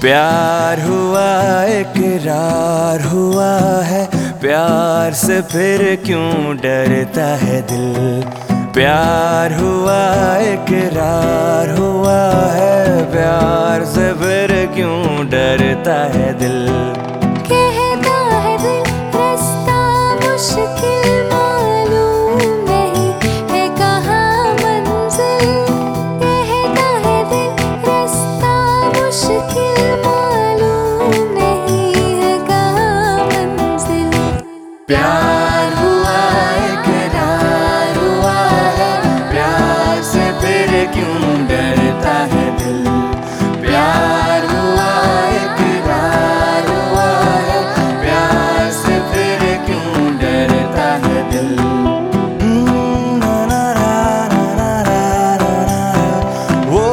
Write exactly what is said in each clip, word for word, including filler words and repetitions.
प्यार हुआ इकरार हुआ है, प्यार से फिर क्यों डरता है दिल। प्यार हुआ इकरार हुआ है, प्यार से फिर क्यों डरता है दिल। कहता है दिल रास्ता मुश्किल मालूम नहीं है कहाँ मंजिल। कहता है दिल रास्ता मुश्किल मालूम नहीं है कहाँ मंजिल। प्यार हुआ इकरार हुआ है, प्यार से फिर क्यों डरता है दिल। प्यार हुआ इकरार हुआ है, प्यार से फिर क्यों डरता है दिल। वो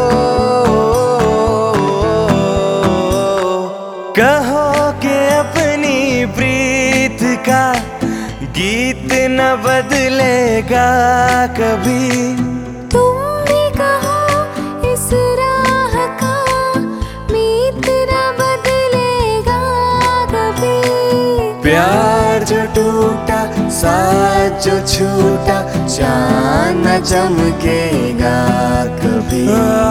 कहो कि अपनी प्रीत का गीत न बदलेगा कभी। तुम भी कहो इस राह का मीत न बदलेगा कभी। प्यार जो टूटा साथ जो छूटा चाँद न चमकेगा कभी।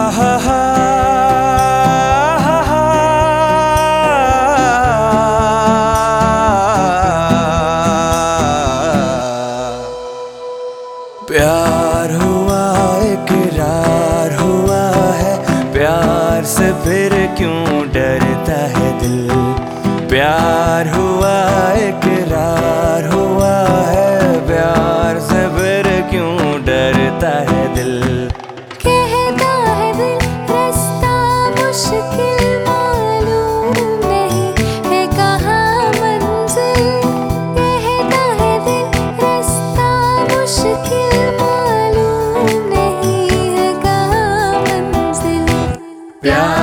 प्यार हुआ इकरार हुआ है, प्यार से फिर क्यों डरता है दिल। प्यार हुआ इकरार हुआ है, प्यार से फिर क्यों डरता है दिल। कहता है दिल रास्ता मुश्किल मालूम नहीं है कहाँ मंजिल। कहता है दिल रास्ता मुश्किल मालूम नहीं है कहाँ मंजिल। प्यार